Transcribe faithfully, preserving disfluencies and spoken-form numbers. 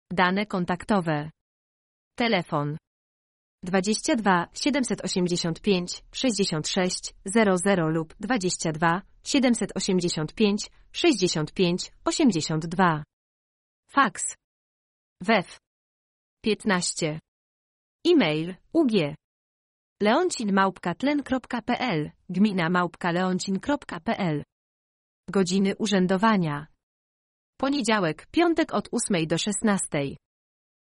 Dane kontaktowe. Telefon dwadzieścia dwa siedemset osiemdziesiąt pięć sześćdziesiąt sześć zero zero lub dwadzieścia dwa siedemset osiemdziesiąt pięć sześćdziesiąt pięć osiemdziesiąt dwa. Faks. Wef. piętnaście. E-mail ug. leoncin małpka tlen kropka pe el, gmina małpka leoncin kropka pe el. Godziny urzędowania. Poniedziałek, piątek od ósmej do szesnastej.